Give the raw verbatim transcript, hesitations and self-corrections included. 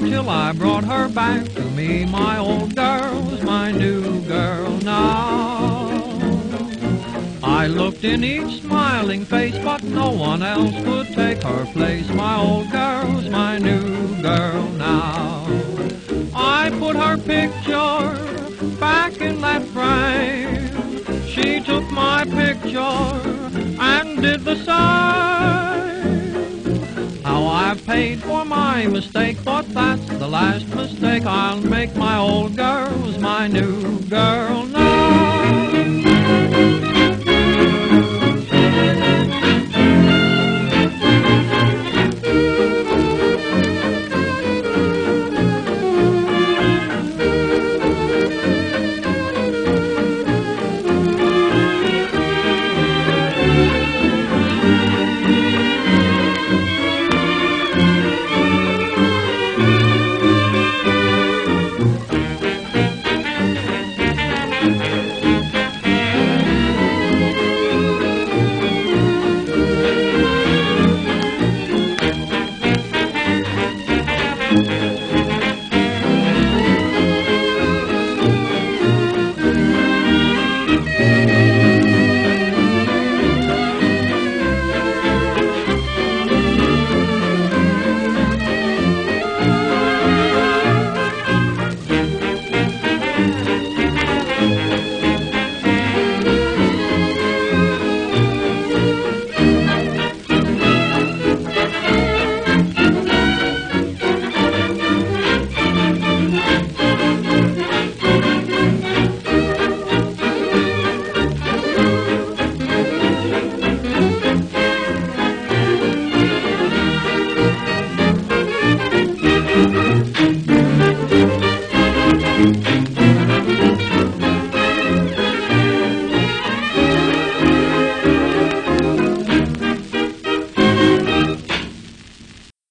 till I brought her back to me. My old girl's my new girl now. I looked in each smiling face, but no one else could take her place. My old girl's my new girl now. I put her picture back in that frame. She took my picture and did the same. How I've paid for my mistake, but that's the last mistake I'll make. My old girl's my new girl now.